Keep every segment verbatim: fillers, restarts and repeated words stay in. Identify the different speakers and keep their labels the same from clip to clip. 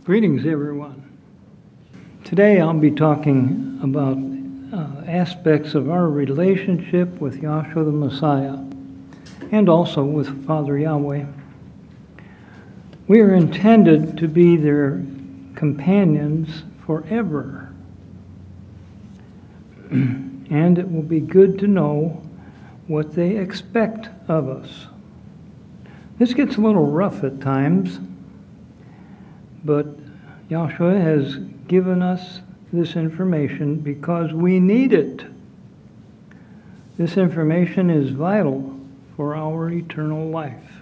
Speaker 1: Greetings, everyone. Today I'll be talking about uh, aspects of our relationship with Yahshua the Messiah and also with Father Yahweh. We are intended to be their companions forever. And it will be good to know what they expect of us. This gets a little rough at times, but Yahshua has given us this information because we need it. This information is vital for our eternal life.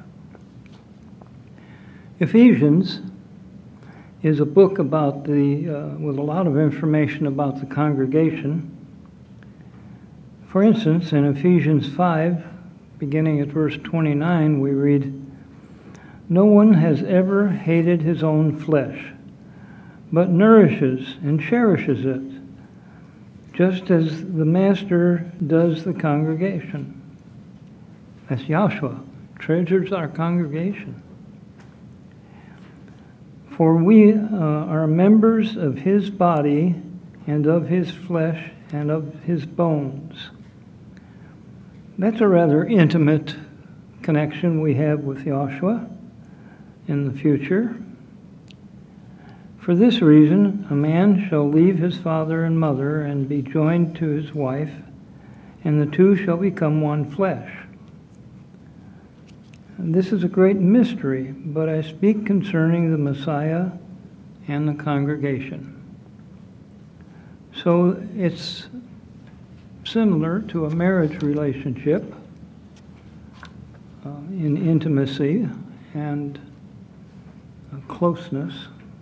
Speaker 1: Ephesians is a book about the, uh, with a lot of information about the congregation. For instance, in Ephesians five, beginning at verse twenty-nine, we read, "No one has ever hated his own flesh, but nourishes and cherishes it, just as the Master does the congregation." That's Yahshua, treasures our congregation. "For we uh, are members of his body and of his flesh and of his bones." That's a rather intimate connection we have with Yahshua in the future. "For this reason, a man shall leave his father and mother and be joined to his wife, and the two shall become one flesh." And this is a great mystery, but I speak concerning the Messiah and the congregation. So it's similar to a marriage relationship uh, in intimacy and uh, closeness.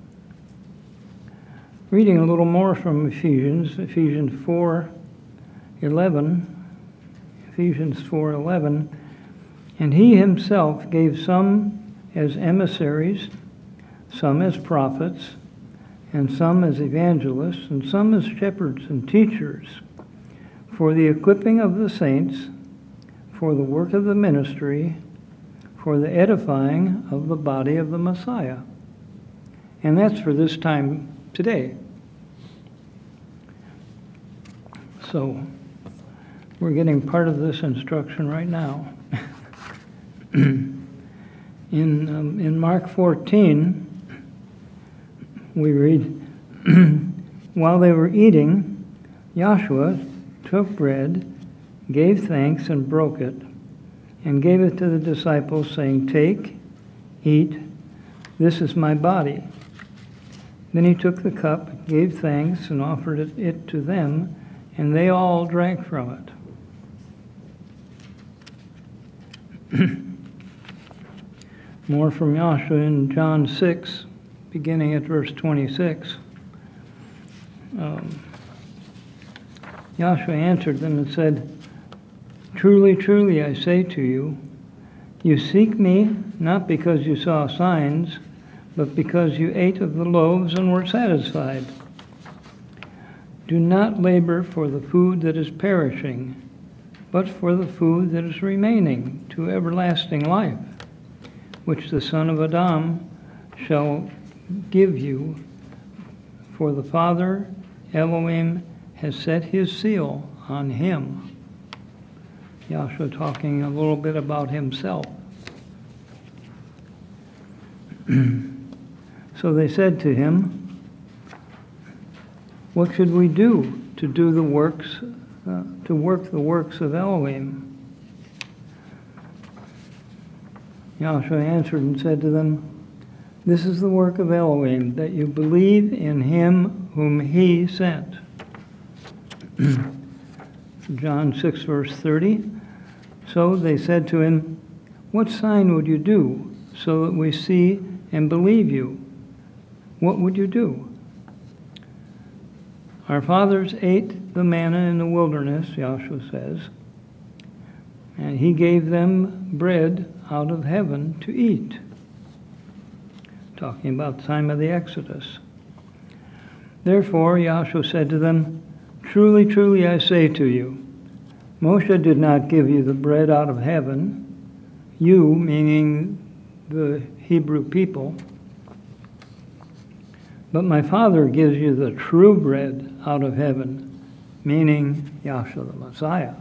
Speaker 1: Reading a little more from Ephesians, Ephesians four eleven, Ephesians four eleven, "And he himself gave some as emissaries, some as prophets, and some as evangelists, and some as shepherds and teachers, for the equipping of the saints, for the work of the ministry, for the edifying of the body of the Messiah." And that's for this time today. So we're getting part of this instruction right now. in um, in Mark fourteen, we read, "While they were eating, Yahshua took bread, gave thanks, and broke it, and gave it to the disciples, saying, 'Take, eat, this is my body.' Then he took the cup, gave thanks, and offered it, it to them, and they all drank from it." More from Yahshua in John six, beginning at verse twenty-six. Um, Yahshua answered them and said, "Truly, truly, I say to you, you seek me not because you saw signs, but because you ate of the loaves and were satisfied. Do not labor for the food that is perishing, but for the food that is remaining to everlasting life, which the Son of Adam shall give you, for the Father, Elohim, has set his seal on him." Yahshua talking a little bit about himself. "So they said to him, 'What should we do to do the works, uh, to work the works of Elohim?' Yahshua answered and said to them, 'This is the work of Elohim, that you believe in him whom he sent.'" John six, verse thirty, "So they said to him, 'What sign would you do so that we see and believe you? What would you do?' 'Our fathers ate the manna in the wilderness,' Yahshua says, 'and he gave them bread out of heaven to eat.'" Talking about the time of the Exodus. "Therefore, Yahshua said to them, 'Truly, truly, I say to you, Moshe did not give you the bread out of heaven. You," meaning the Hebrew people, But my Father gives you the true bread out of heaven, meaning Yahshua the Messiah.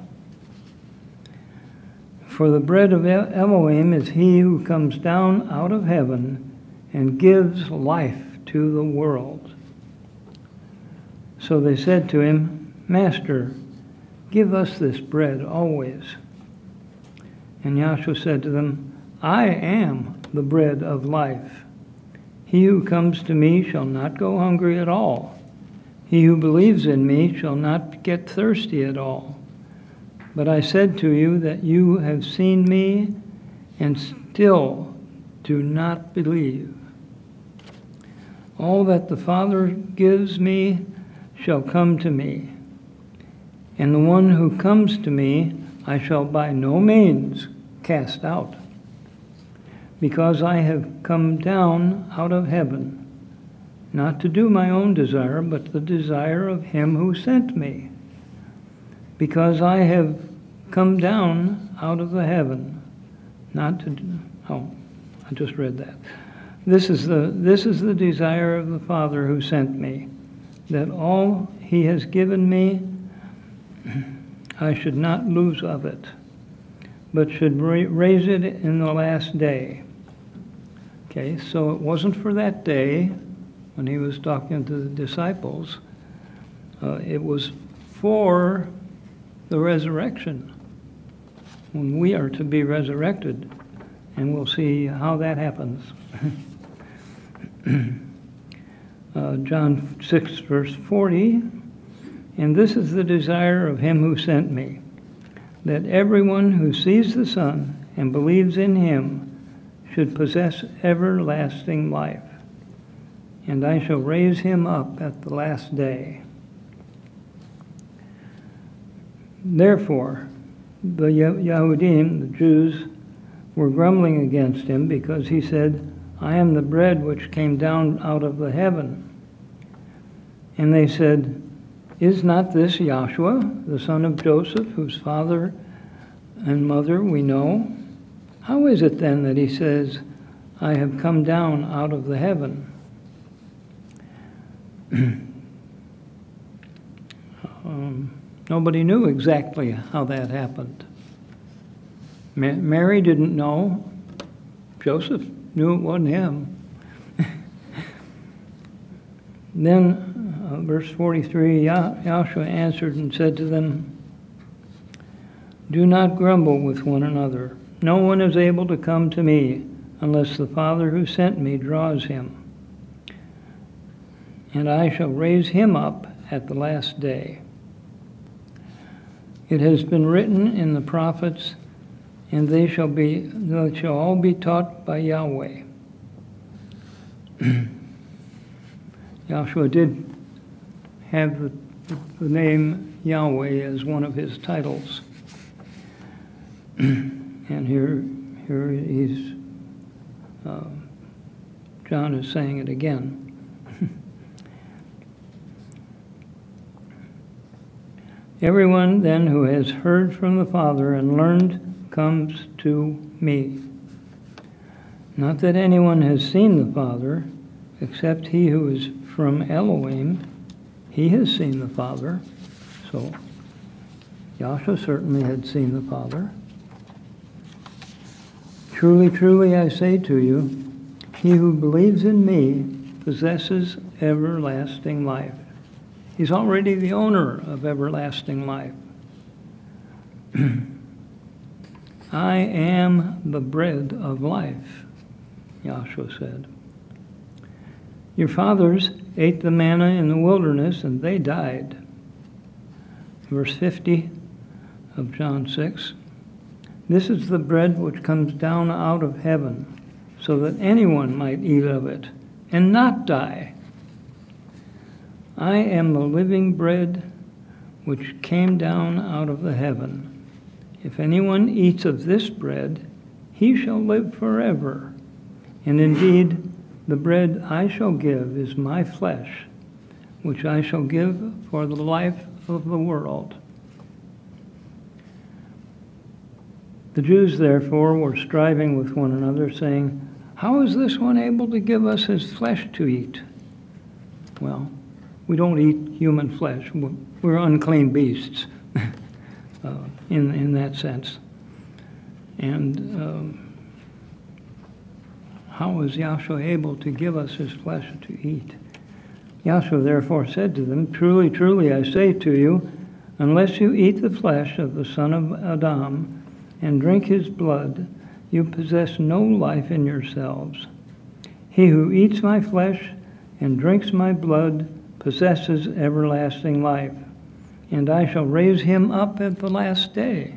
Speaker 1: For the bread of Elohim is he who comes down out of heaven and gives life to the world. So they said to him, Master, give us this bread always. And Yahshua said to them, I am the bread of life. He who comes to me shall not go hungry at all. He who believes in me shall not get thirsty at all. But I said to you that you have seen me and still do not believe. All that the Father gives me shall come to me, and the one who comes to me I shall by no means cast out, because I have come down out of heaven, not to do my own desire, but the desire of him who sent me. Because I have come down out of the heaven, not to do, oh, I just read that. This is the this is the desire of the Father who sent me, that all he has given me I should not lose of it, but should ra- raise it in the last day. Okay, so it wasn't for that day when he was talking to the disciples. Uh, it was for the resurrection, when we are to be resurrected, and we'll see how that happens. uh, John six, verse forty, and this is the desire of him who sent me, that everyone who sees the Son and believes in him should possess everlasting life, and I shall raise him up at the last day. Therefore, the Yahudim, the Jews, were grumbling against him because he said, I am the bread which came down out of the heaven. And they said, is not this Yahshua, the son of Joseph, whose father and mother we know? How is it then that he says, I have come down out of the heaven? um, nobody knew exactly how that happened. Ma- Mary didn't know. Joseph knew it wasn't him. Then, uh, verse forty-three, Yah- Yahshua answered and said to them, do not grumble with one another. No one is able to come to me unless the Father who sent me draws him. And I shall raise him up at the last day. It has been written in the prophets, and they shall be they shall all be taught by Yahweh. Yahshua did have the, the name Yahweh as one of his titles. And here, here he's, uh, John is saying it again. Everyone then who has heard from the Father and learned comes to me. Not that anyone has seen the Father, except he who is from Elohim. He has seen the Father. So Yahshua certainly had seen the Father. Truly, truly, I say to you, he who believes in me possesses everlasting life. He's already the owner of everlasting life. I am the bread of life, Yahshua said. Your fathers ate the manna in the wilderness, and they died. Verse fifty of John six. This is the bread which comes down out of heaven, so that anyone might eat of it and not die. I am the living bread which came down out of the heaven. If anyone eats of this bread, he shall live forever. And indeed, the bread I shall give is my flesh, which I shall give for the life of the world. The Jews, therefore, were striving with one another, saying, how is this one able to give us his flesh to eat? well, we don't eat human flesh. We're unclean beasts uh, in, in that sense. And um, how is Yahshua able to give us his flesh to eat? Yahshua therefore said to them, "Truly, truly, I say to you, unless you eat the flesh of the son of Adam and drink his blood, you possess no life in yourselves. He who eats my flesh and drinks my blood possesses everlasting life, and I shall raise him up at the last day.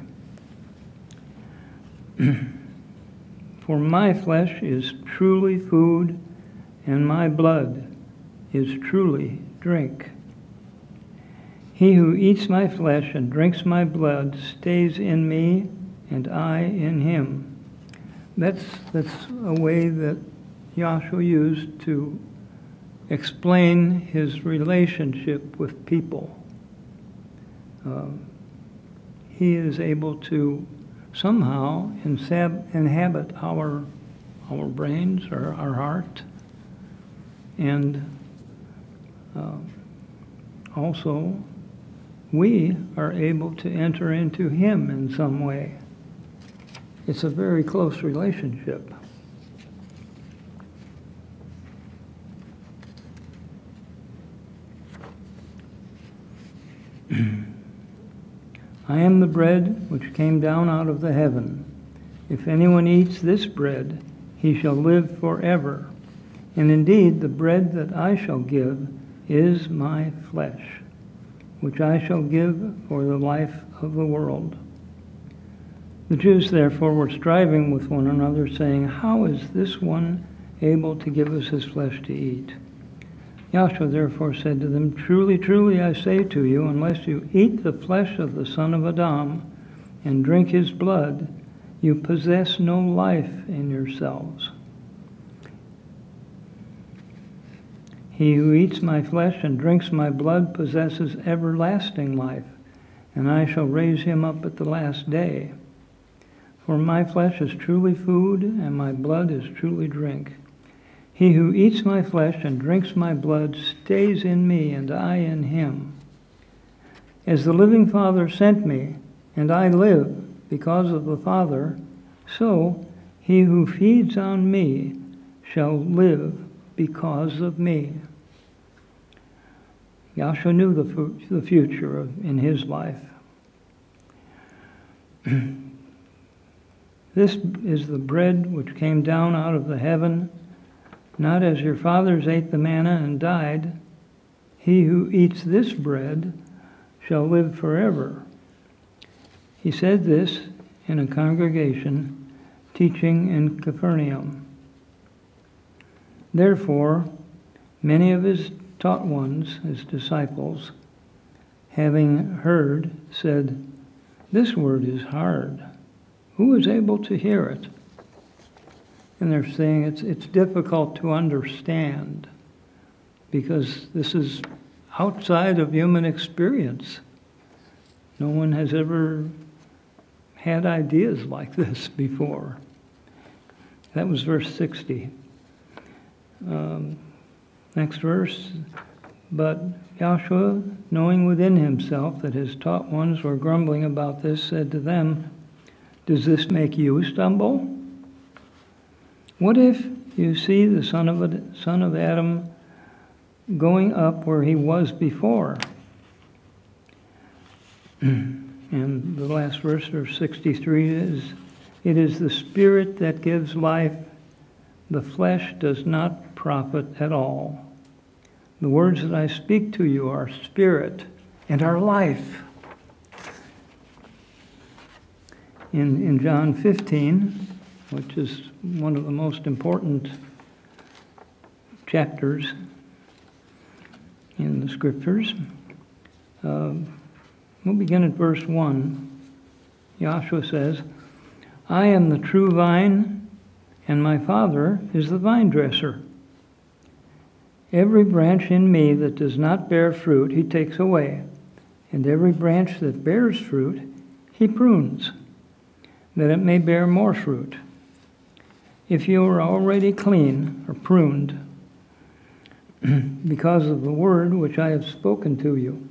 Speaker 1: For my flesh is truly food, and my blood is truly drink. He who eats my flesh and drinks my blood stays in me, and I in him." That's, that's a way that Yahshua used to explain his relationship with people. Uh, he is able to somehow insab- inhabit our, our brains or our heart, and uh, also we are able to enter into him in some way. It's a very close relationship. I am the bread which came down out of the heaven. If anyone eats this bread, he shall live forever. And indeed, the bread that I shall give is my flesh, which I shall give for the life of the world. The Jews therefore were striving with one another, saying, "How is this one able to give us his flesh to eat?" Yahshua therefore said to them, "Truly, truly, I say to you, unless you eat the flesh of the son of Adam and drink his blood, you possess no life in yourselves. He who eats my flesh and drinks my blood possesses everlasting life, and I shall raise him up at the last day. For my flesh is truly food, and my blood is truly drink. He who eats my flesh and drinks my blood stays in me, and I in him. As the living Father sent me, and I live because of the Father, so he who feeds on me shall live because of me." Yahshua knew the, fu- the future of, in his life. "This is the bread which came down out of the heaven, not as your fathers ate the manna and died. He who eats this bread shall live forever." He said this in a congregation teaching in Capernaum. Therefore, many of his taught ones, his disciples, having heard, said, "This word is hard. Who is able to hear it?" And they're saying it's it's difficult to understand because this is outside of human experience. No one has ever had ideas like this before. That was verse sixty. Um, next verse. But Yahshua, knowing within himself that his taught ones were grumbling about this, said to them, "Does this make you stumble? What if you see the son of, a, son of Adam going up where he was before?" And the last verse, verse sixty-three, is, "It is the Spirit that gives life. The flesh does not profit at all. The words that I speak to you are spirit and are life." In, in John fifteen, which is one of the most important chapters in the Scriptures, uh, we'll begin at verse one. Yahshua says, "I am the true vine, and my Father is the vine dresser. Every branch in me that does not bear fruit, he takes away, and every branch that bears fruit, he prunes, that it may bear more fruit. If you are already clean or pruned because of the word which I have spoken to you.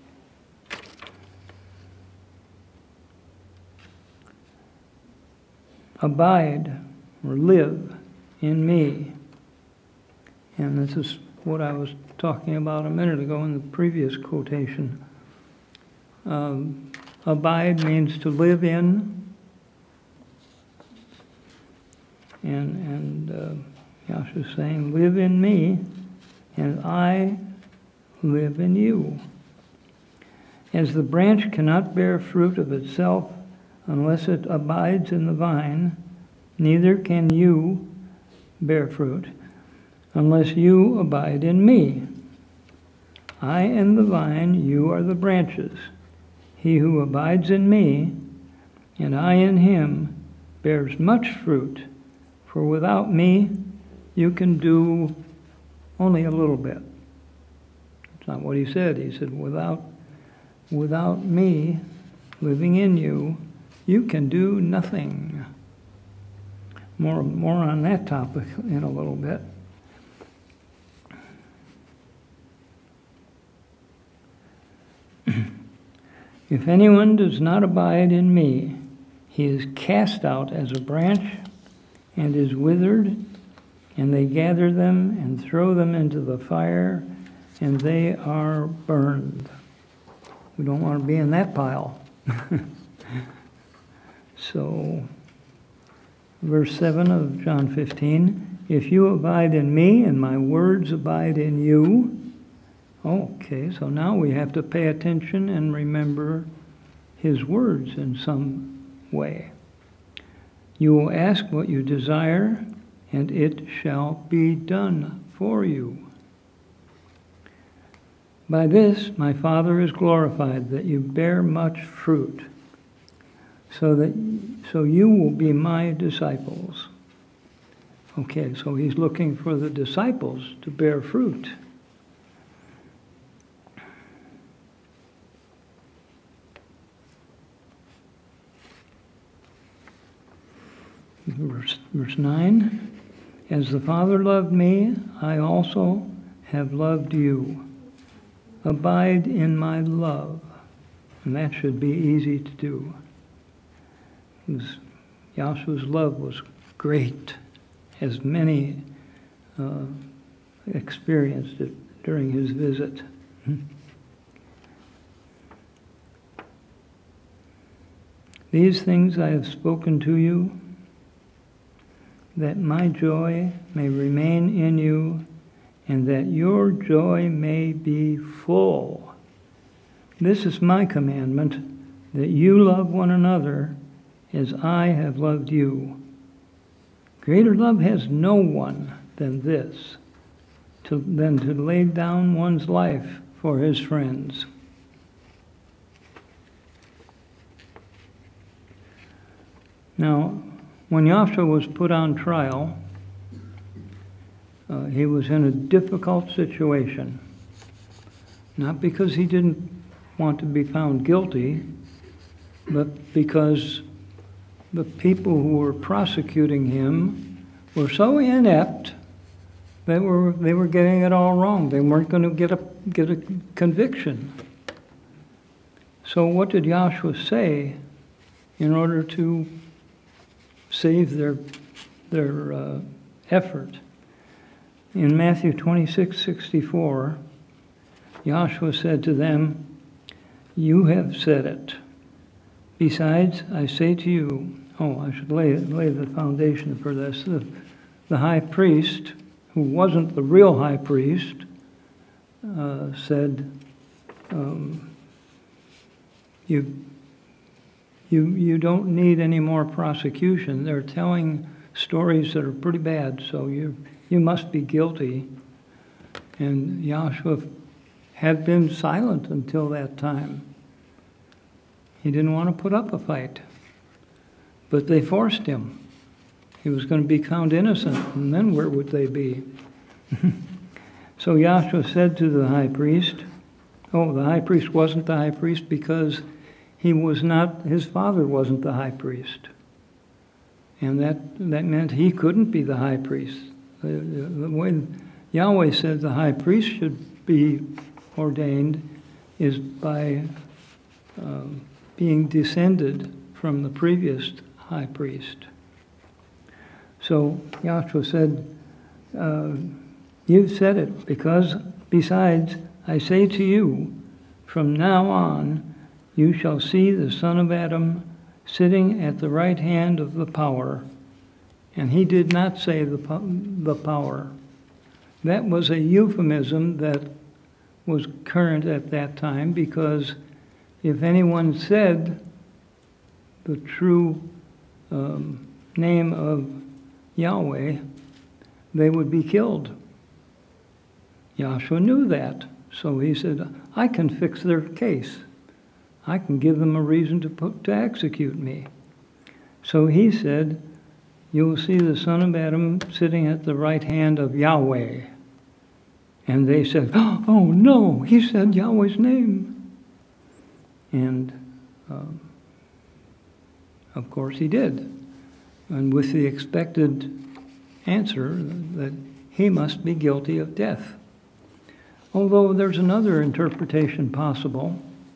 Speaker 1: Abide or live in me. And this is what I was talking about a minute ago in the previous quotation. Um, abide means to live in, and, and uh, Yahshua is saying, live in me, and I live in you. As the branch cannot bear fruit of itself unless it abides in the vine, neither can you bear fruit unless you abide in me. I am the vine, you are the branches. He who abides in me, and I in him, bears much fruit, for without me you can do only a little bit. That's not what he said. He said, without, without me living in you, you can do nothing. More, more on that topic in a little bit. If anyone does not abide in me, he is cast out as a branch and is withered, and they gather them and throw them into the fire, and they are burned. We don't want to be in that pile. So, verse seven of John fifteen, if you abide in me and my words abide in you. Okay, so now we have to pay attention and remember his words in some way. You will ask what you desire, and it shall be done for you. By this my Father is glorified, that you bear much fruit, so that so you will be my disciples. Okay, so he's looking for the disciples to bear fruit. Verse, verse nine, as the Father loved me, I also have loved you. Abide in my love. And that should be easy to do. Yahshua's love was great, as many uh, experienced it during his visit. These things I have spoken to you, that my joy may remain in you, and that your joy may be full. This is my commandment, that you love one another as I have loved you. Greater love has no one than this, to, than to lay down one's life for his friends. Now, when Yahshua was put on trial, uh, he was in a difficult situation. Not because he didn't want to be found guilty, but because the people who were prosecuting him were so inept they were they were getting it all wrong. They weren't going to get a get a conviction. So what did Yahshua say in order to save their their uh, effort? In Matthew twenty-six sixty-four, Yahshua said to them, "You have said it. Besides, I say to you," oh, I should lay lay the foundation for this. The, the high priest, who wasn't the real high priest, uh, said, um, "You." You, you don't need any more prosecution. They're telling stories that are pretty bad, so you, you must be guilty. And Yahshua had been silent until that time. He didn't want to put up a fight. But they forced him. He was going to be found innocent, and then where would they be? So Yahshua said to the high priest, oh, the high priest wasn't the high priest because he was not, his father wasn't the high priest. And that, that meant he couldn't be the high priest. The, the, the way Yahweh said the high priest should be ordained is by uh, being descended from the previous high priest. So Yahshua said, uh, you've said it, because besides, I say to you, from now on, you shall see the Son of Adam sitting at the right hand of the power. And he did not say the, the power. That was a euphemism that was current at that time, because if anyone said the true um, name of Yahweh, they would be killed. Yahshua knew that, so he said, I can fix their case. I can give them a reason to put, to execute me. So he said, you will see the Son of Adam sitting at the right hand of Yahweh. And they said, oh no, he said Yahweh's name. And um, of course he did. And with the expected answer that he must be guilty of death. Although there's another interpretation possible.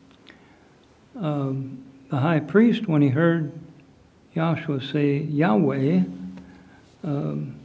Speaker 1: Um, the high priest, when he heard Yahshua say Yahweh, um,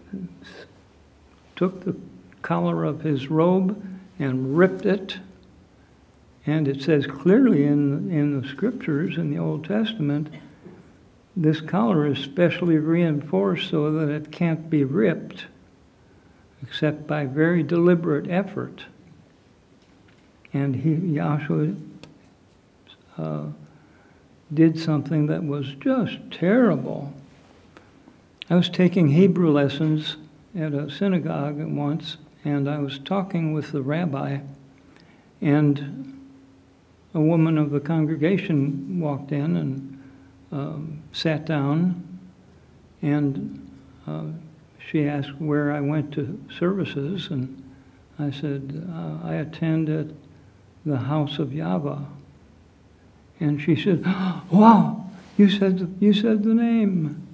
Speaker 1: took the collar of his robe and ripped it. And it says clearly in, in the scriptures in the Old Testament, this collar is specially reinforced so that it can't be ripped except by very deliberate effort. And he, Yahshua uh, did something that was just terrible. I was taking Hebrew lessons at a synagogue once, and I was talking with the rabbi, and a woman of the congregation walked in and um, sat down, and uh, she asked where I went to services, and I said, uh, I attend at the house of Yahweh. And she said, wow, you said, you said the name.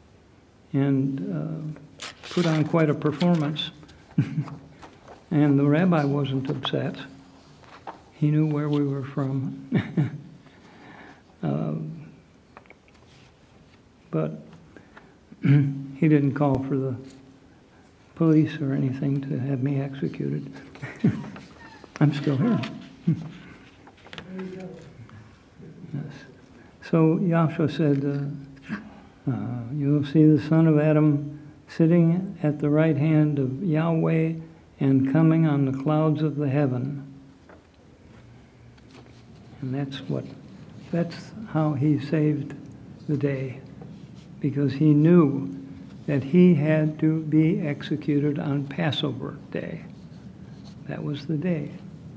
Speaker 1: And uh, put on quite a performance. And the rabbi wasn't upset. He knew where we were from. um, but he didn't call for the police or anything to have me executed. I'm still here. Yes. So Yahshua said, uh, uh, you will see the Son of Adam sitting at the right hand of Yahweh and coming on the clouds of the heaven. And that's what, that's how he saved the day, because he knew that he had to be executed on Passover day. That was the day.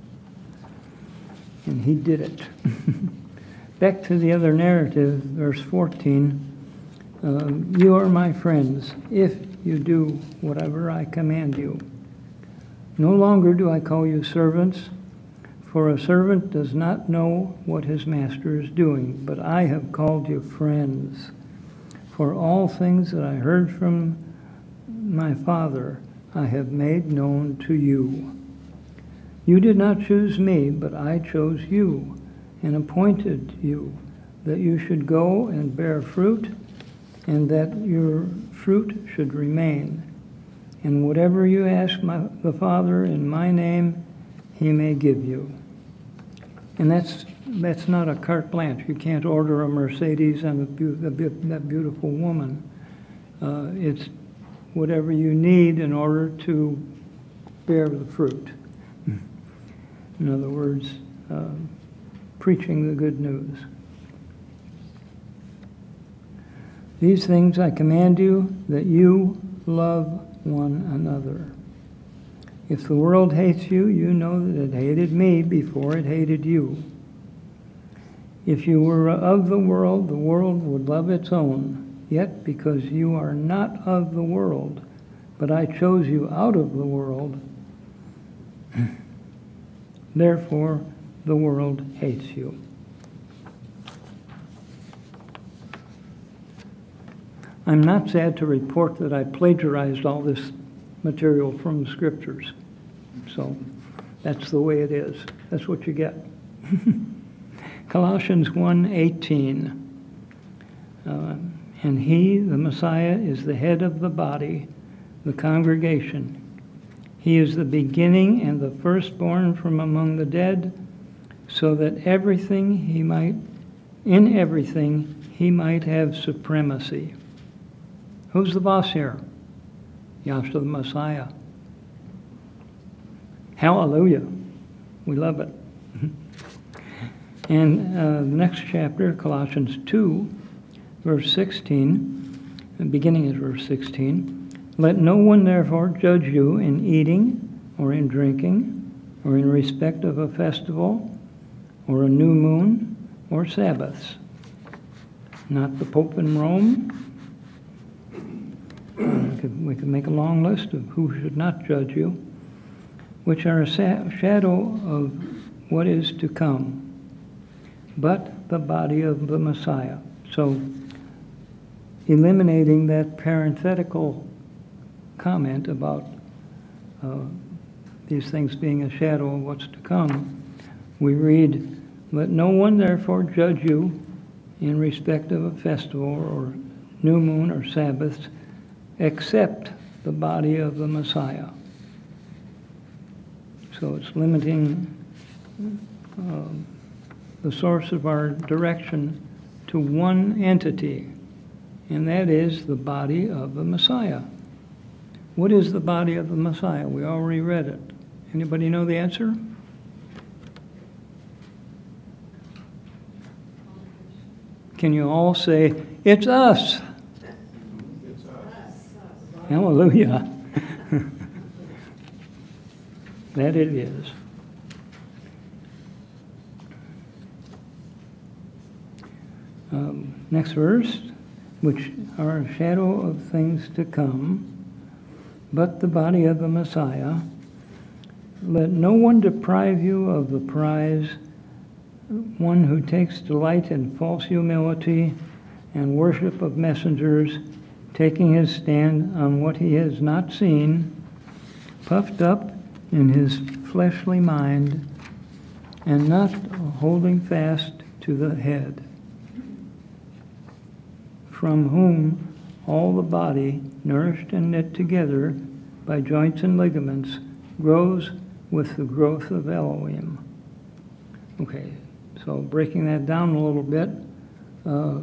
Speaker 1: And he did it. Back to the other narrative, verse fourteen. Um, you are my friends if you do whatever I command you. No longer do I call you servants, for a servant does not know what his master is doing, but I have called you friends. For all things that I heard from my Father, I have made known to you. You did not choose me, but I chose you and appointed you, that you should go and bear fruit, and that your fruit should remain. And whatever you ask my, the Father in my name, he may give you. And that's that's not a carte blanche. You can't order a Mercedes and a be- a be- that beautiful woman. Uh, it's whatever you need in order to bear the fruit. In other words, uh, preaching the good news. These things I command you, that you love one another. If the world hates you, you know that it hated me before it hated you. If you were of the world, the world would love its own. Yet because you are not of the world, but I chose you out of the world, therefore the world hates you. I'm not sad to report that I plagiarized all this material from the scriptures. So that's the way it is. That's what you get. Colossians one eighteen. Uh, and he, the Messiah, is the head of the body, the congregation. He is the beginning and the firstborn from among the dead, so that everything he might, in everything, he might have supremacy. Who's the boss here? Yahshua the Messiah. Hallelujah. We love it. And uh, the next chapter, Colossians two, verse sixteen, the beginning is verse sixteen. Let no one therefore judge you in eating or in drinking or in respect of a festival or a new moon or Sabbaths. Not the Pope in Rome. We could, we could make a long list of who should not judge you, which are a sa- shadow of what is to come, but the body of the Messiah. So, eliminating that parenthetical comment about uh, these things being a shadow of what's to come, we read, let no one therefore judge you in respect of a festival or new moon or Sabbaths, except the body of the Messiah. So it's limiting uh, the source of our direction to one entity, and that is the body of the Messiah. What is the body of the Messiah? We already read it. Anybody know the answer? Can you all say, it's us?
Speaker 2: It's us.
Speaker 1: Hallelujah. That it is. Um, next verse, which are a shadow of things to come, but the body of the Messiah. Let no one deprive you of the prize, one who takes delight in false humility and worship of messengers, taking his stand on what he has not seen, puffed up in his fleshly mind, and not holding fast to the head, from whom all the body, nourished and knit together by joints and ligaments, grows with the growth of Elohim. Okay, so breaking that down a little bit, uh,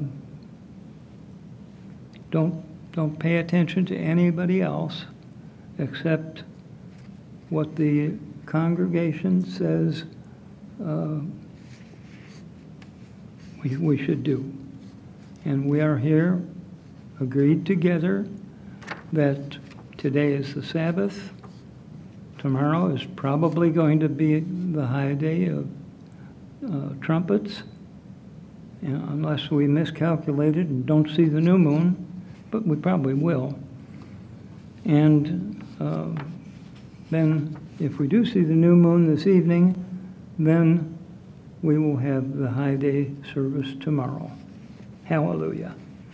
Speaker 1: don't don't pay attention to anybody else except what the congregation says uh, we, we should do. And we are here agreed together that today is the Sabbath. Tomorrow is probably going to be the high day of uh, trumpets, you know, unless we miscalculated and don't see the new moon, but we probably will. And uh, then if we do see the new moon this evening, then we will have the high day service tomorrow. Hallelujah.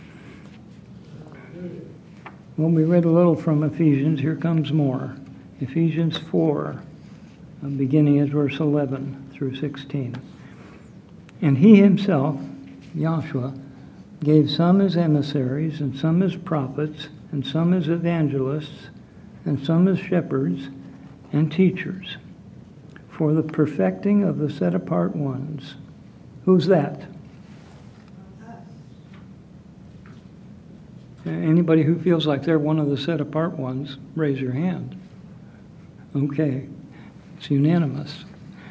Speaker 1: Well, we read a little from Ephesians. Here comes more. Ephesians four, beginning at verse eleven through sixteen. And he himself, Yahshua, gave some as emissaries, and some as prophets, and some as evangelists, and some as shepherds and teachers, for the perfecting of the set-apart ones. Who's that? Anybody who feels like they're one of the set-apart ones, raise your hand. Okay, it's unanimous.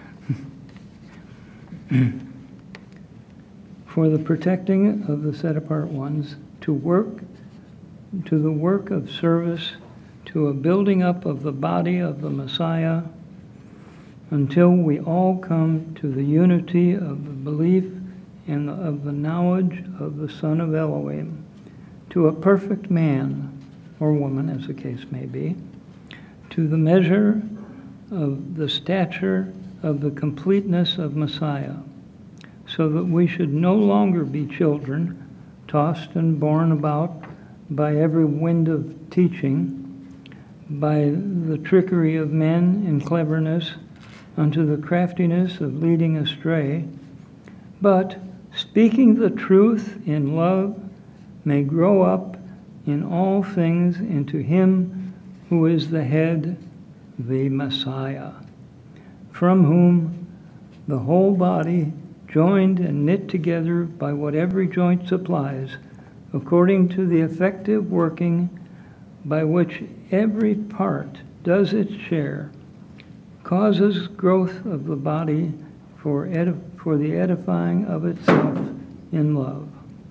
Speaker 1: For the protecting of the set-apart ones, to work, to the work of service, to a building up of the body of the Messiah, until we all come to the unity of the belief and of the knowledge of the Son of Elohim, to a perfect man or woman, as the case may be, to the measure of the stature of the completeness of Messiah, so that we should no longer be children, tossed and borne about by every wind of teaching, by the trickery of men and cleverness unto the craftiness of leading astray, but speaking the truth in love may grow up in all things into him who is the head, the Messiah, from whom the whole body, joined and knit together by what every joint supplies, according to the effective working by which every part does its share, causes growth of the body for, edif- for the edifying of itself in love.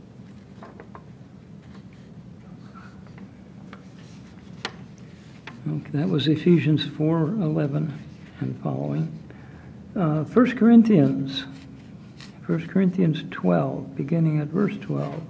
Speaker 1: Okay, that was Ephesians four eleven and following. Uh, First Corinthians, First Corinthians twelve, beginning at verse twelve.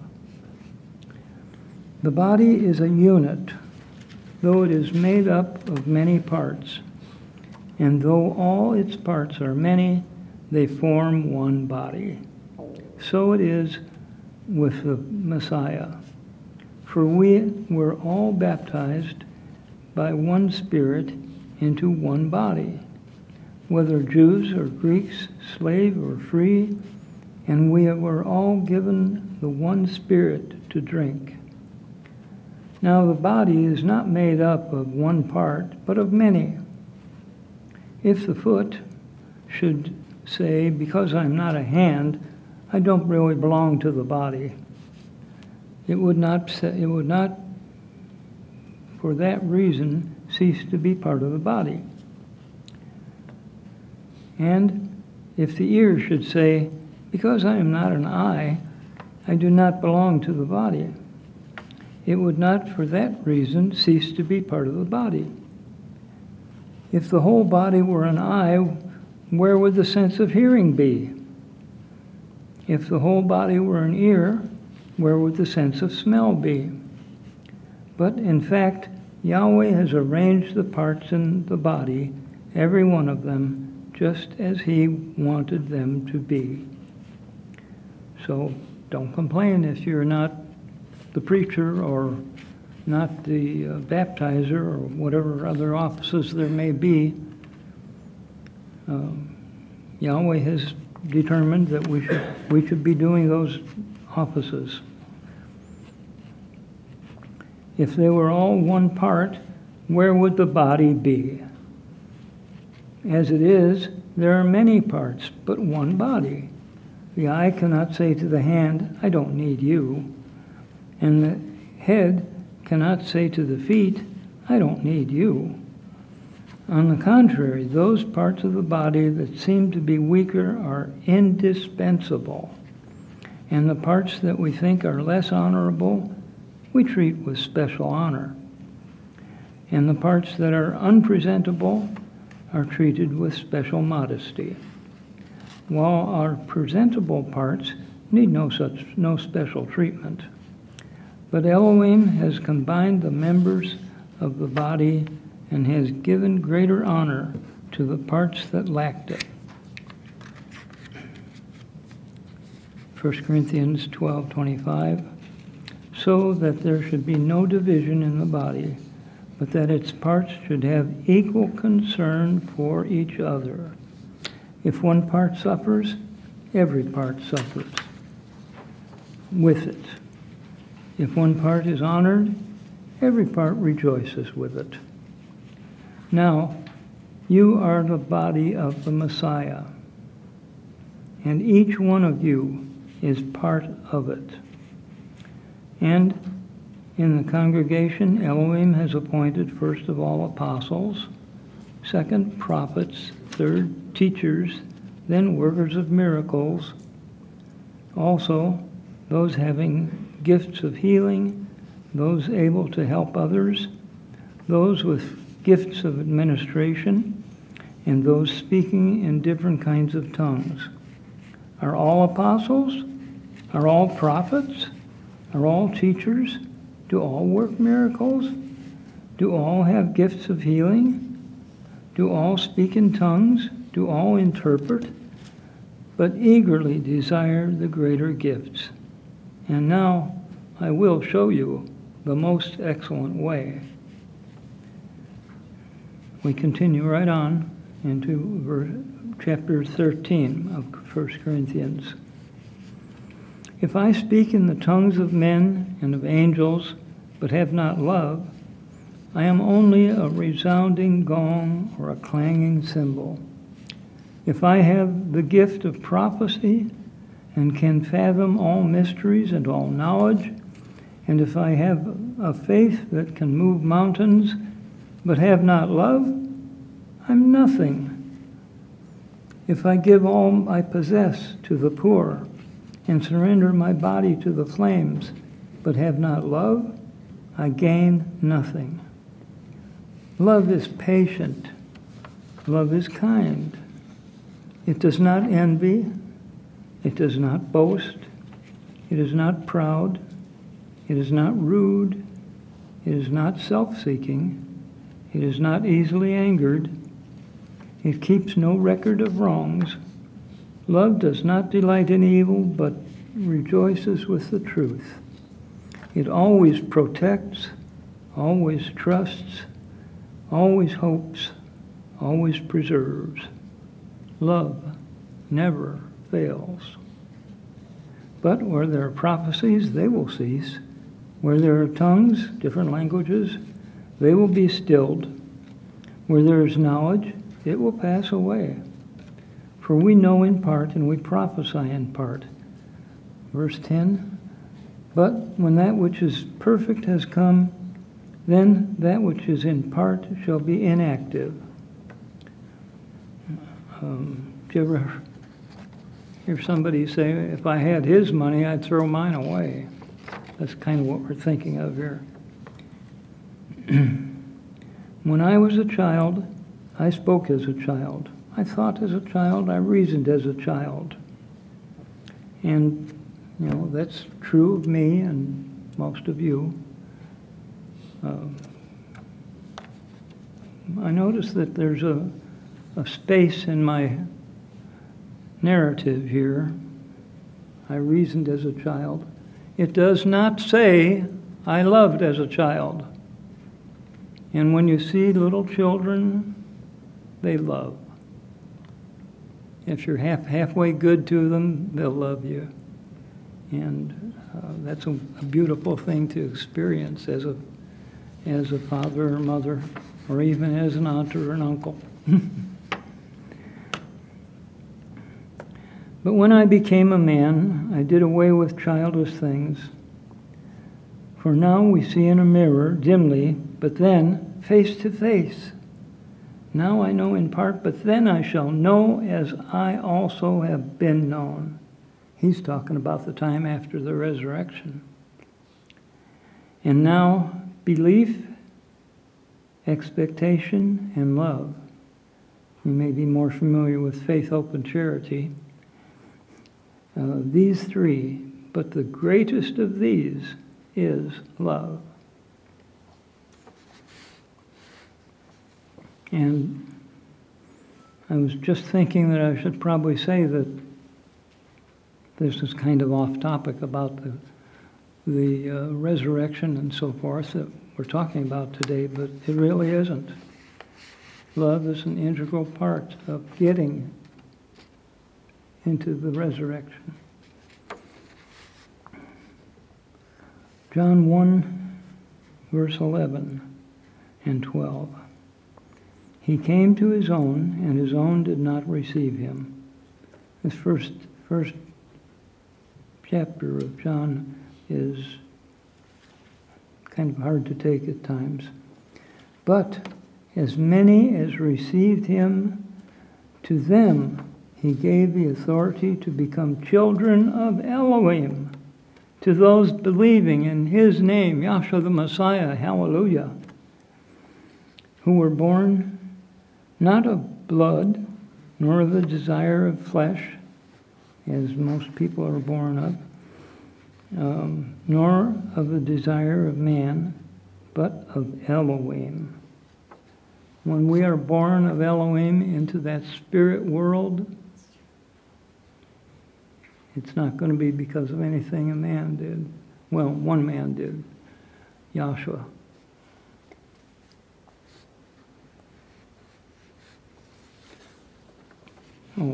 Speaker 1: The body is a unit, though it is made up of many parts, and though all its parts are many, they form one body. So it is with the Messiah. For we were all baptized by one Spirit into one body, whether Jews or Greeks, slave or free, and we were all given the one Spirit to drink. Now the body is not made up of one part, but of many. If the foot should say, because I'm not a hand, I don't really belong to the body, it would not, it would not, for that reason, cease to be part of the body. And if the ear should say, because I am not an eye, I do not belong to the body, it would not for that reason cease to be part of the body. If the whole body were an eye, where would the sense of hearing be? If the whole body were an ear, where would the sense of smell be? But in fact, Yahweh has arranged the parts in the body, every one of them, just as he wanted them to be. So don't complain if you're not the preacher or not the uh, baptizer or whatever other offices there may be. Um, Yahweh has determined that we should, we should be doing those offices. If they were all one part, where would the body be? As it is, there are many parts, but one body. The eye cannot say to the hand, I don't need you. And the head cannot say to the feet, I don't need you. On the contrary, those parts of the body that seem to be weaker are indispensable. And the parts that we think are less honorable, we treat with special honor. And the parts that are unpresentable are treated with special modesty, while our presentable parts need no such no special treatment. But Elohim has combined the members of the body and has given greater honor to the parts that lacked it. First Corinthians twelve twenty-five, so that there should be no division in the body, but that its parts should have equal concern for each other. If one part suffers, every part suffers with it. If one part is honored, every part rejoices with it. Now, you are the body of the Messiah, and each one of you is part of it. And in the congregation, Elohim has appointed first of all apostles, second prophets, third teachers, then workers of miracles, also those having gifts of healing, those able to help others, those with gifts of administration, and those speaking in different kinds of tongues. Are all apostles? Are all prophets? Are all teachers? Do all work miracles? Do all have gifts of healing? Do all speak in tongues? Do all interpret? But eagerly desire the greater gifts. And now I will show you the most excellent way. we continue right on into verse, chapter thirteen of First Corinthians. If I speak in the tongues of men and of angels, but have not love, I am only a resounding gong or a clanging cymbal. If I have the gift of prophecy and can fathom all mysteries and all knowledge, and if I have a faith that can move mountains, but have not love, I'm nothing. If I give all I possess to the poor and surrender my body to the flames, but have not love, I gain nothing. Love is patient. Love is kind. It does not envy. It does not boast. It is not proud. It is not rude. It is not self-seeking. It is not easily angered. It keeps no record of wrongs. Love does not delight in evil, but rejoices with the truth. It always protects, always trusts, always hopes, always preserves. Love never fails. But where there are prophecies, they will cease. Where there are tongues, different languages, they will be stilled. Where there is knowledge, it will pass away. For we know in part and we prophesy in part. Verse ten, but when that which is perfect has come, then that which is in part shall be inactive. Um, do you ever hear somebody say, if I had his money, I'd throw mine away? That's kind of what we're thinking of here. When I was a child, I spoke as a child. I thought as a child. I reasoned as a child. And, you know, that's true of me and most of you. Uh, I notice that there's a, a space in my narrative here. I reasoned as a child. It does not say I loved as a child. And when you see little children, they love. If you're half halfway good to them, they'll love you. And uh, that's a, a beautiful thing to experience as a as a father or mother, or even as an aunt or an uncle. But when I became a man, I did away with childish things. For now we see in a mirror dimly, but then face to face. Now I know in part, but then I shall know as I also have been known. He's talking about the time after the resurrection. And now belief, expectation, and love. You may be more familiar with faith, hope, and charity. Uh, these three, but the greatest of these is love. And I was just thinking that I should probably say that this is kind of off topic about the the uh, resurrection and so forth that we're talking about today, but it really isn't. Love is an integral part of getting into the resurrection. John one, verse eleven and twelve. He came to his own, and his own did not receive him. This first first chapter of John is kind of hard to take at times. But as many as received him, to them he gave the authority to become children of Elohim, to those believing in his name, Yahshua the Messiah, hallelujah, who were born not of blood, nor of the desire of flesh, as most people are born of, um, nor of the desire of man, but of Elohim. When we are born of Elohim into that spirit world, it's not going to be because of anything a man did. Well, one man did, Yahshua. Oh.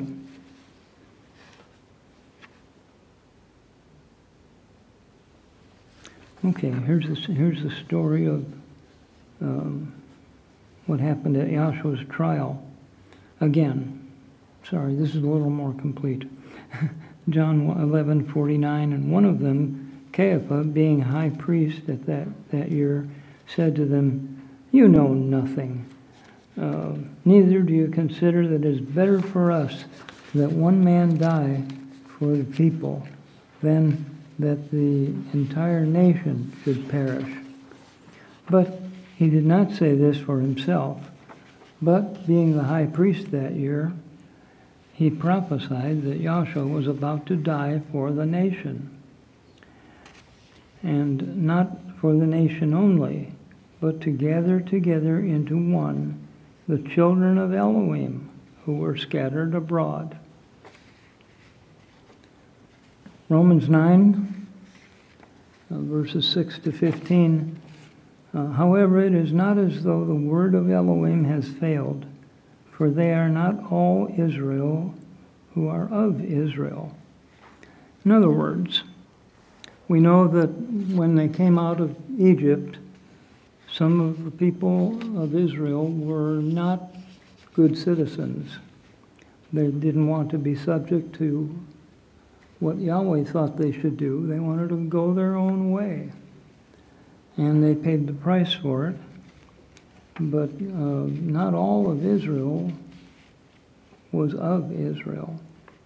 Speaker 1: Okay, here's the, here's the story of um, what happened at Joshua's trial. Again, sorry, this is a little more complete. John eleven forty-nine, and one of them, Caiaphas, being high priest at that, that year, said to them, "You know nothing. Uh, neither do you consider that it is better for us that one man die for the people than that the entire nation should perish." But he did not say this for himself, but being the high priest that year, he prophesied that Joshua was about to die for the nation. And not for the nation only, but to gather together into one the children of Elohim who were scattered abroad. Romans nine, uh, verses six to fifteen. Uh, However, it is not as though the word of Elohim has failed, for they are not all Israel who are of Israel. In other words, we know that when they came out of Egypt, some of the people of Israel were not good citizens. They didn't want to be subject to what Yahweh thought they should do. They wanted to go their own way. And they paid the price for it. But uh, not all of Israel was of Israel.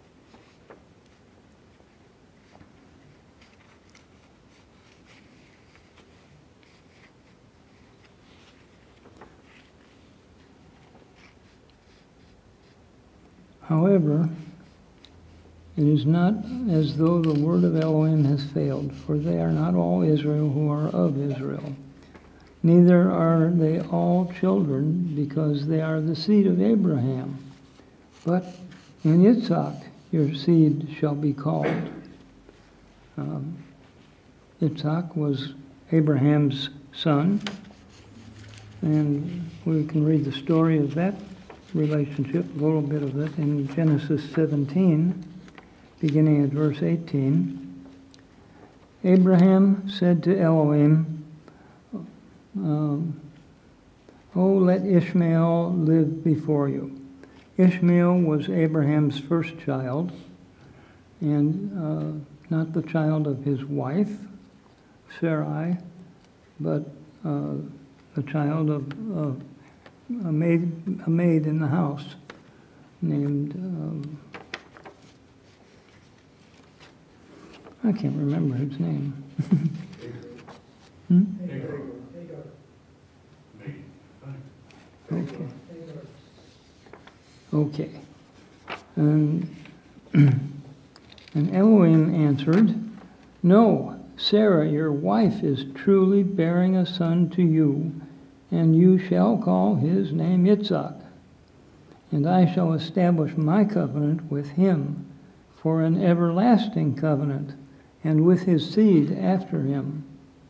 Speaker 1: However, it is not as though the word of Elohim has failed, for they are not all Israel who are of Israel. Neither are they all children, because they are the seed of Abraham. But in Yitzhak your seed shall be called. Um, Yitzhak was Abraham's son, and we can read the story of that relationship, a little bit of it, in Genesis seventeen, beginning at verse eighteen. Abraham said to Elohim, um, "Oh, let Ishmael live before you." Ishmael was Abraham's first child, and uh, not the child of his wife, Sarai, but uh, the child of uh, a maid, a maid in the house named, um, I can't remember his name. hmm? Okay. Okay. And, and Elohim answered, "No, Sarah, your wife, is truly bearing a son to you, and you shall call his name Yitzhak. And I shall establish my covenant with him for an everlasting covenant, and with his seed after him.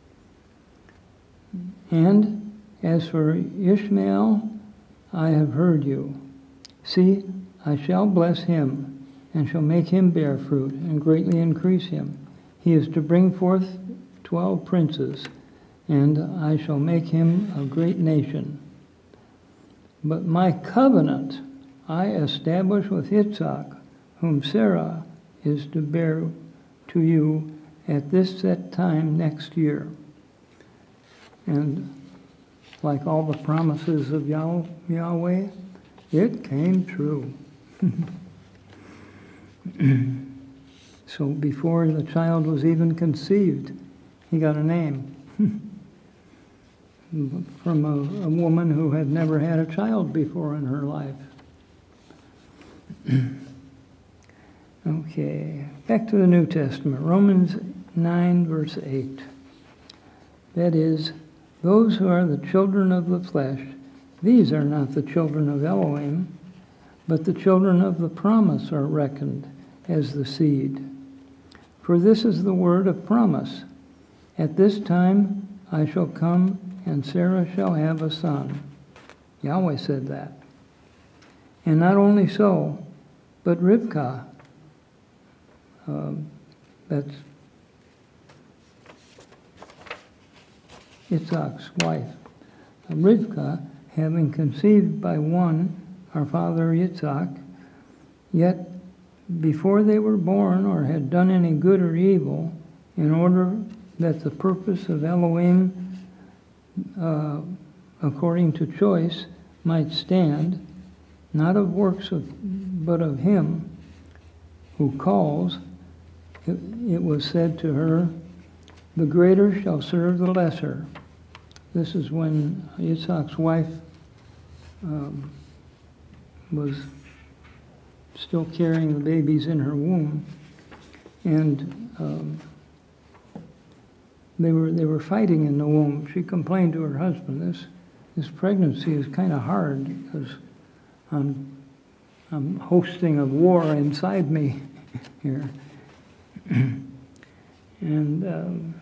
Speaker 1: And as for Ishmael, I have heard you. See, I shall bless him, and shall make him bear fruit, and greatly increase him. He is to bring forth twelve princes, and I shall make him a great nation. But my covenant I establish with Yitzhak, whom Sarah is to bear to you at this set time next year." And like all the promises of Yah- Yahweh, it came true. So before the child was even conceived, he got a name from a, a woman who had never had a child before in her life. Okay, back to the New Testament, Romans nine, verse eight. That is, those who are the children of the flesh, these are not the children of Elohim, but the children of the promise are reckoned as the seed. For this is the word of promise. At this time I shall come, and Sarah shall have a son. Yahweh said that. And not only so, But Rivkah, um, that's Yitzhak's wife, Rivkah, having conceived by one, our father Yitzhak, yet before they were born or had done any good or evil, in order that the purpose of Elohim, uh, according to choice, might stand, not of works of, but of him who calls, it, it was said to her, the greater shall serve the lesser. This is when Yitzhak's wife um, was still carrying the babies in her womb, and um, they were they were fighting in the womb. She complained to her husband, "This this pregnancy is kind of hard because I'm I'm hosting a war inside me here," and. Um,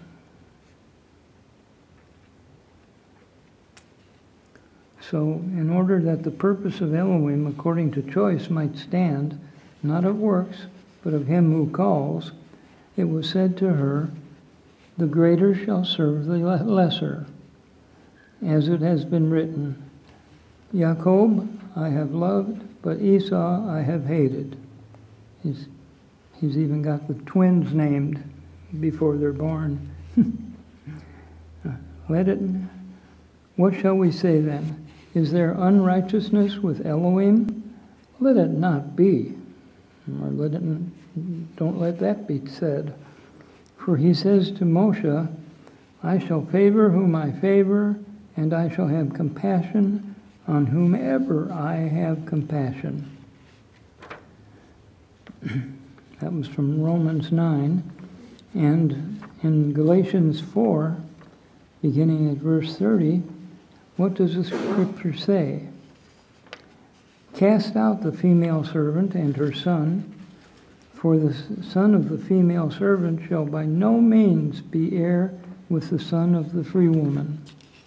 Speaker 1: So, in order that the purpose of Elohim, according to choice, might stand, not of works, but of him who calls, it was said to her, the greater shall serve the lesser, as it has been written, Jacob I have loved, but Esau I have hated. He's, he's even got the twins named before they're born. Let it, what shall we say then? Is there unrighteousness with Elohim? Let it not be. Or let it, don't let that be said. For he says to Moshe, I shall favor whom I favor, and I shall have compassion on whomever I have compassion. That was from Romans nine. And in Galatians four, beginning at verse thirty, what does the scripture say? Cast out the female servant and her son, for the son of the female servant shall by no means be heir with the son of the free woman.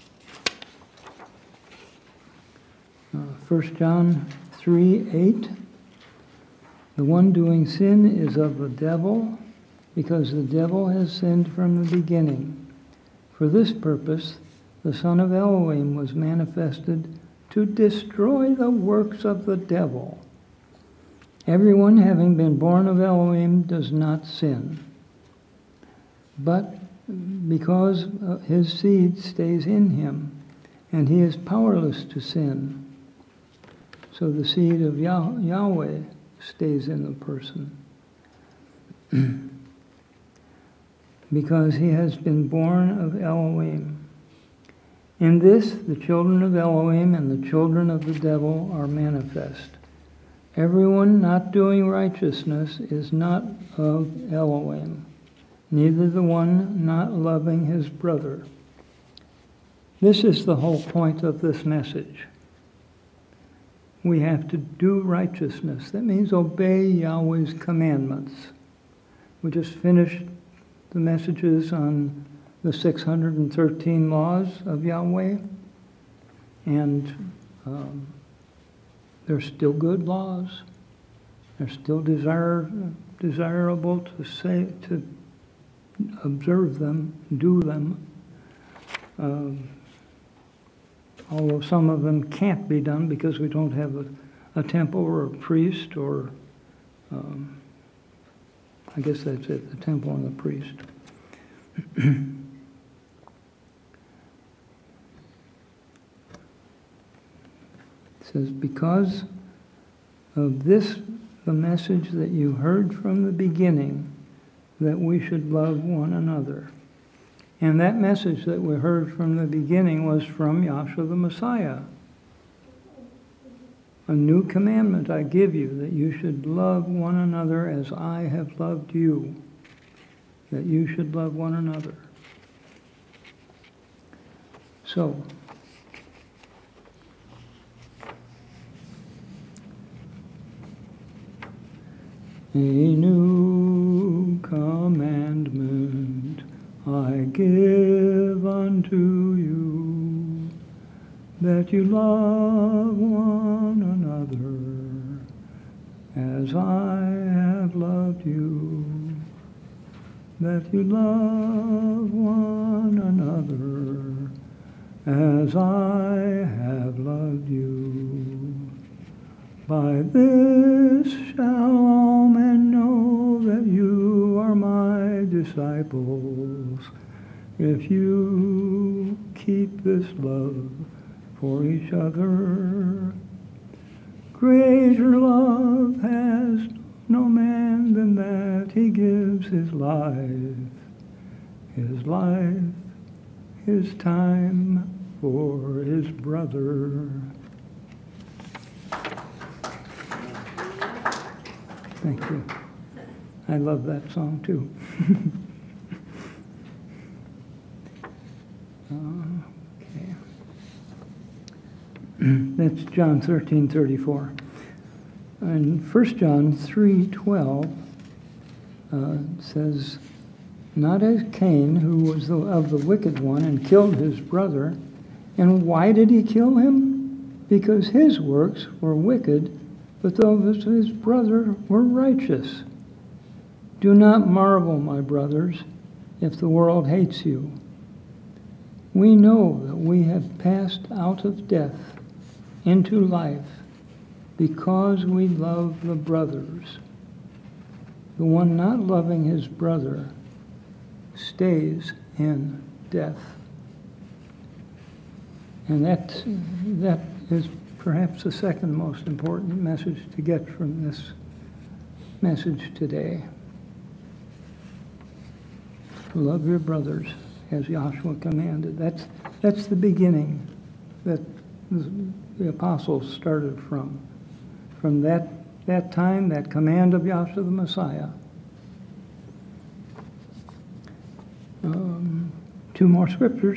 Speaker 1: Uh, First John three eight. The one doing sin is of the devil, because the devil has sinned from the beginning. For this purpose, the Son of Elohim was manifested to destroy the works of the devil. Everyone having been born of Elohim does not sin. But because his seed stays in him, and he is powerless to sin. So the seed of Yah- Yahweh stays in the person. Because he has been born of Elohim. In this, the children of Elohim and the children of the devil are manifest. Everyone not doing righteousness is not of Elohim, neither the one not loving his brother. This is the whole point of this message. We have to do righteousness. That means obey Yahweh's commandments. We just finished the messages on the six hundred thirteen laws of Yahweh, and um, they're still good laws. They're still desire, desirable to say, to observe them, do them. Um, although some of them can't be done because we don't have a, a temple or a priest, or um, I guess that's it, the temple and the priest. It says, because of this, the message that you heard from the beginning, that we should love one another. And that message that we heard from the beginning was from Yahshua the Messiah. A new commandment I give you, that you should love one another as I have loved you. That you should love one another. So, a new commandment I give unto you, that you love one another as I have loved you, that you love one another, as I have loved you. By this shall all men know that you are my disciples, if you keep this love for each other. Greater love has no man than that he gives his life, his life, his time for his brother. Thank you. I love that song too. Okay. That's John thirteen thirty-four. And First John three twelve uh, says, not as Cain, who was the, of the wicked one and killed his brother. And why did he kill him? Because his works were wicked, but those of his brother were righteous. Do not marvel, my brothers, if the world hates you. We know that we have passed out of death into life because we love the brothers. The one not loving his brother stays in death. And that, that is perhaps the second most important message to get from this message today. Love your brothers as Joshua commanded. That's, that's the beginning that the apostles started from. From that, that time, that command of Joshua the Messiah. Um, two more scriptures.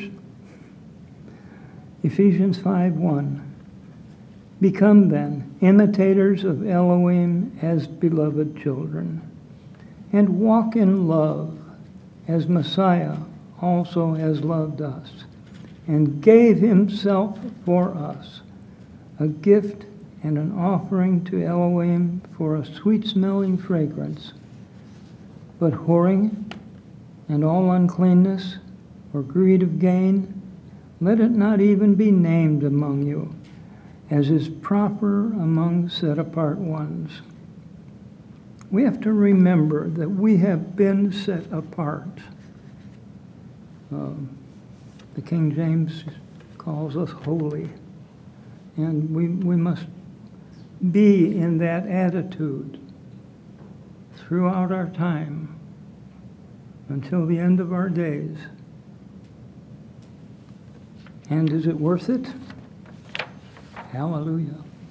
Speaker 1: Ephesians five one. Become then imitators of Elohim as beloved children, and walk in love as Messiah also has loved us, and gave himself for us, a gift and an offering to Elohim for a sweet-smelling fragrance. But whoring and all uncleanness or greed of gain, let it not even be named among you, as is proper among set-apart ones. We have to remember that we have been set apart. Um, the King James calls us holy, and we, we must be in that attitude throughout our time until the end of our days. And is it worth it? Hallelujah.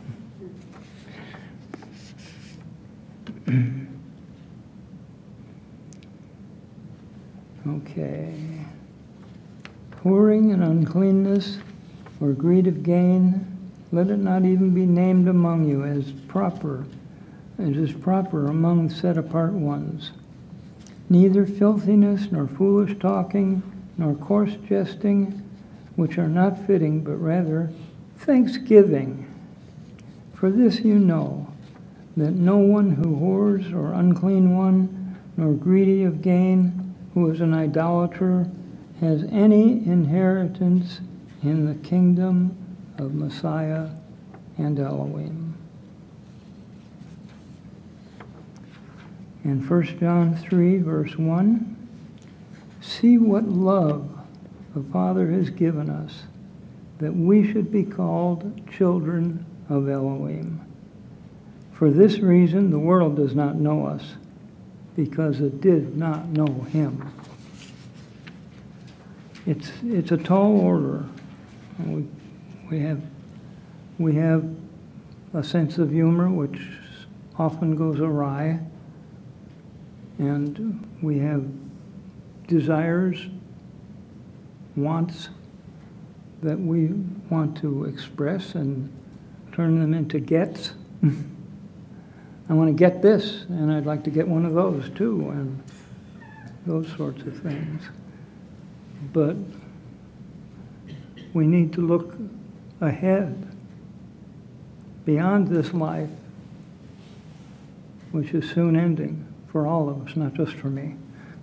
Speaker 1: Okay. Whoring and uncleanness or greed of gain, let it not even be named among you as proper, as is proper among set-apart ones. Neither filthiness, nor foolish talking, nor coarse jesting, which are not fitting, but rather thanksgiving. For this you know, that no one who whores or unclean one, nor greedy of gain, who is an idolater, has any inheritance in the kingdom of Messiah and Elohim. In First John three, verse one, see what love the Father has given us, that we should be called children of Elohim. For this reason, the world does not know us, because it did not know him. It's, it's a tall order. We, we have, we have a sense of humor which often goes awry, and we have desires, wants that we want to express and turn them into gets. I want to get this, and I'd like to get one of those too, and those sorts of things. But we need to look ahead, beyond this life, which is soon ending for all of us, not just for me.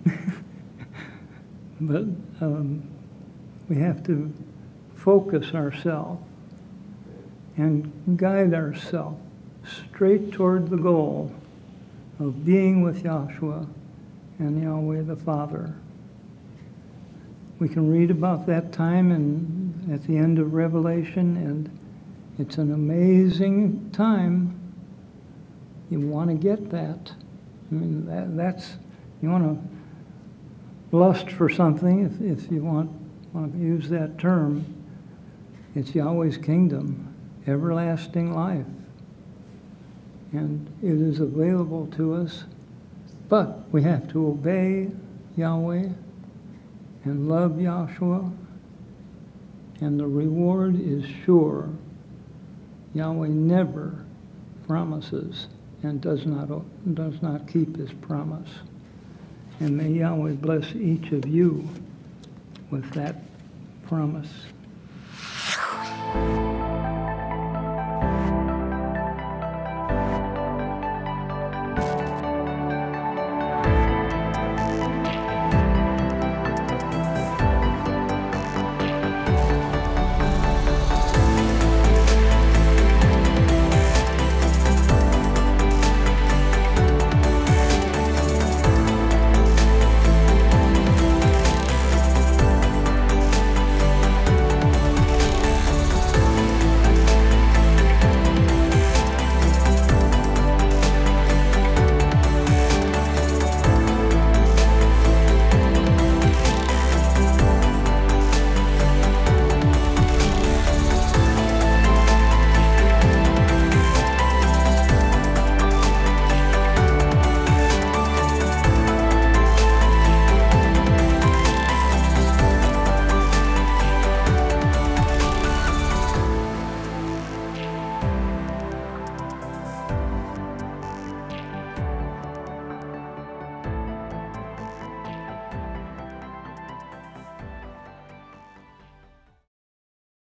Speaker 1: But um, we have to focus ourselves and guide ourselves straight toward the goal of being with Yahshua and Yahweh the Father. We can read about that time in, at the end of Revelation, and it's an amazing time. You want to get that. I mean, that, that's, you want to lust for something, if, if you want, want to use that term. It's Yahweh's kingdom, everlasting life. And it is available to us, but we have to obey Yahweh and love Yahshua, and the reward is sure. Yahweh never promises and does not, does not keep his promise. And may Yahweh bless each of you with that promise.